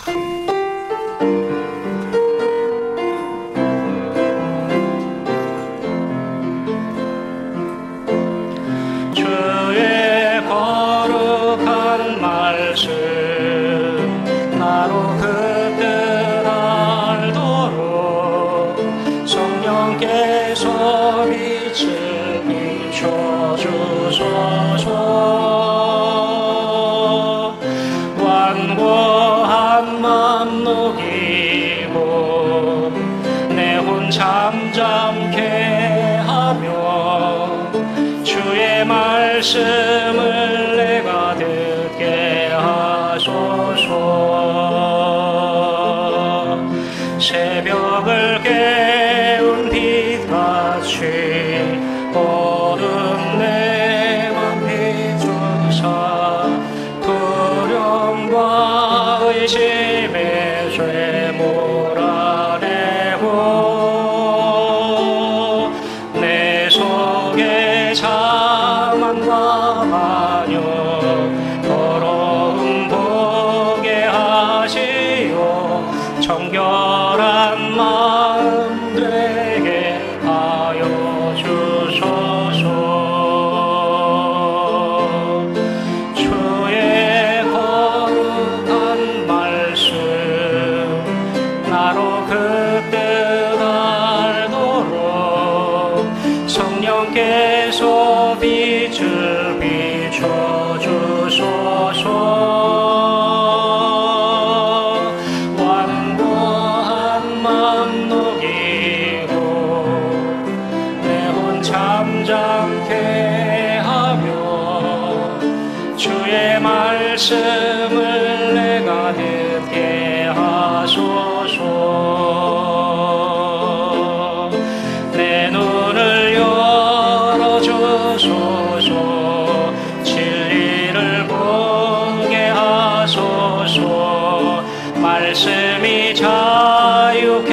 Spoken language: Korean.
주의 거룩한 말씀 나로 그 뜻 알도록 성령께서 빛을 비춰주소서. 완고한 맘 녹이고 내 혼 잠잠케 하며 주의 말씀을 내가 듣게 하소서. 새벽을 깨운 빛같이 어둠 내 맘 비추사 두려움과 의심의 죄 몰아내고 내 속에 자만과 반역 더러움 보게 하시오. 정결한 마음 되게 하여 주소서. 주의 거룩한 말씀 나로 그 뜻 알도록 성령께서 빛을 비춰주소서. 완고한 맘 녹이고 내 혼 잠잠케 하며 주의 말씀을 내가 듣게 하소서. 내 눈을 열어주소서. 진리를 보게 하소서. 말씀이 자유가